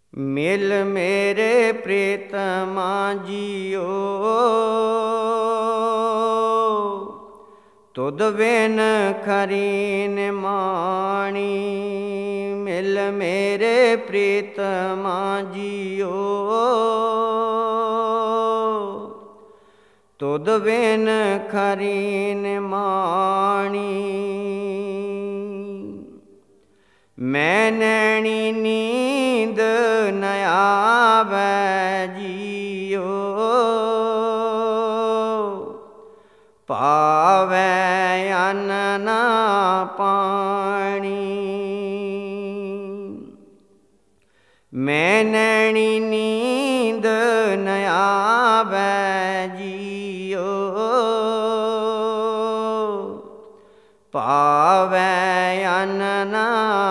ਮਿਲ ਮੇਰੇ ਪ੍ਰੀਤਮਾ ਜੀਓ, ਤੁਧ ਬਿਨ ਖਰੀ ਨਿਮਾਣੀ। ਮਿਲ ਮੇਰੇ ਪ੍ਰੀਤਮਾ ਜੀਓ, ਤੁਧ ਬਿਨ ਖਰੀ ਨਿਮਾਣੀ। ਮੈਂ ਨੈਣੀ ਨੀਂਦ ਨ ਆਵੈ ਜੀਓ, ਭਾਵੈ ਅੰਨ ਨਾ ਪਾਣੀ। ਮੈਂ ਨੈਣੀ ਨੀਂਦ ਨ ਆਵੈ ਜੀਓ, ਭਾਵੈ ਅੰਨ ਨਾ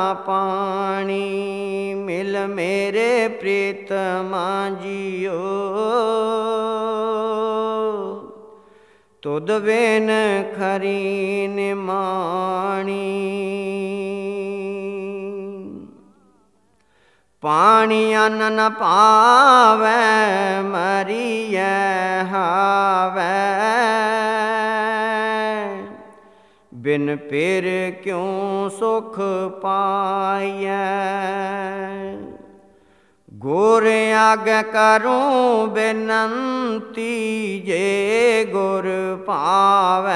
ਪਾਣੀ। ਮਿਲ ਮੇਰੇ ਪ੍ਰੀਤਮਾ ਜੀਓ, ਤੁਧ ਬਿਨ ਖਰੀ ਨਿਮਾਣੀ। ਪਾਣੀ ਅੰਨ ਨ ਭਾਵੈ, ਮਰੀਐ ਹਾਵੈ। ਬਿਨ ਪੇਰ ਕਿਉ ਸੁਖ ਪਾਈਐ। ਗੁਰ ਆਗੈ ਕਰੂੰ ਬੇਨੰਤੀ, ਜੇ ਗੁਰ ਭਾਵੈ।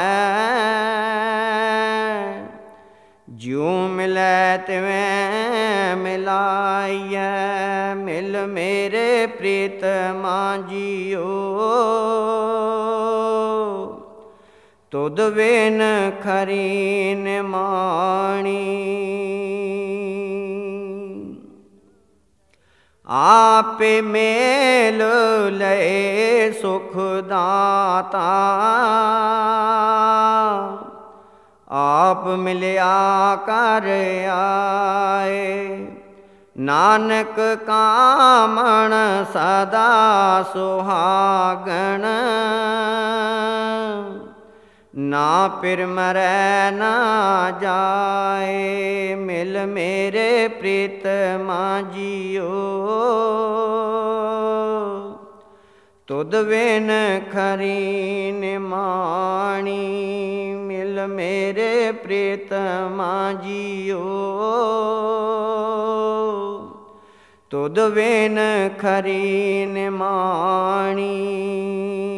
ਜਿਉ ਮਿਲੈ ਤਿਵੈ ਮਿਲਾਈਐ। ਮਿਲ ਮੇਰੇ ਪ੍ਰੀਤਮਾ ਜੀਓ, ਤੁਧ ਬਿਨ ਖਰੀ ਨਿਮਾਣੀ। ਆਪੇ ਮੇਲ ਲਏ ਸੁਖ ਦਾਤਾ, ਆਪ ਮਿਲਿਆ ਕਰ ਆਏ। ਨਾਨਕ ਕਾਮਣ ਸਦਾ ਸੁਹਾਗਣ, ਨਾ ਪਿਰ ਮਰੈ ਨਾ ਜਾਏ। ਮਿਲ ਮੇਰੇ ਪ੍ਰੀਤਮਾ ਜੀਓ, ਤੁਧ ਬਿਨ ਖਰੀ ਨਿਮਾਣੀ। ਮਿਲ ਮੇਰੇ ਪ੍ਰੀਤਮਾ ਜੀਓ, ਤੁਧ ਬਿਨ ਖਰੀ ਨਿਮਾਣੀ।